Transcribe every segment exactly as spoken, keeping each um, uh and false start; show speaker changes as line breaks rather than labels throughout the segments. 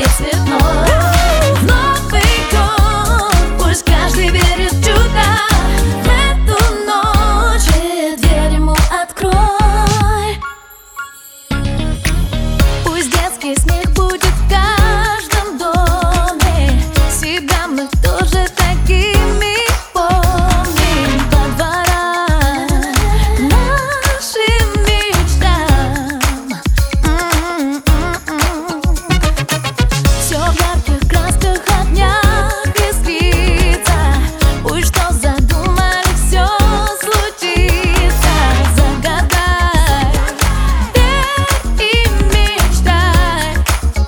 цветной. В Новый год пусть каждый верит в чудо. В эту ночь дверь ему открой. Пусть детский смех будет в каждом доме. Себя мы тоже такими помним. По дворам нашим мечтам. Все в ярких красках, огнях искрится. Пусть что задумали, все случится. Загадай, верь и мечтай.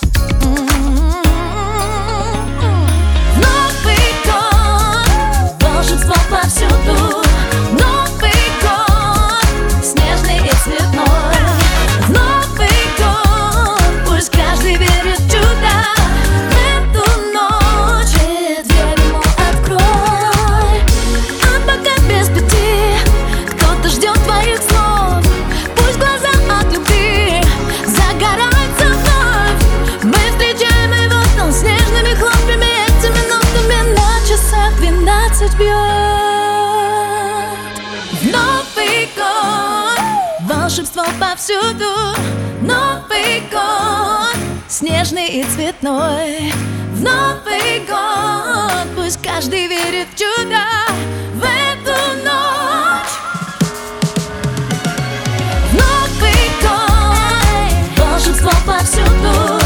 В Новый год волшебство повсюду. Новый год снежный и цветной. В Новый год пусть каждый верит в чудо. В эту ночь дверь ему открой. А пока без пяти кто-то ждет твоих слов. Пусть глаза от любви загораются вновь. Мы встречаем его там снежными хлопьями. Эти минутами на часах двенадцать бьет. В Новый год волшебство повсюду. Новый год снежный и цветной. В Новый год пусть каждый верит в чудо. В эту ночь. В Новый год волшебство повсюду.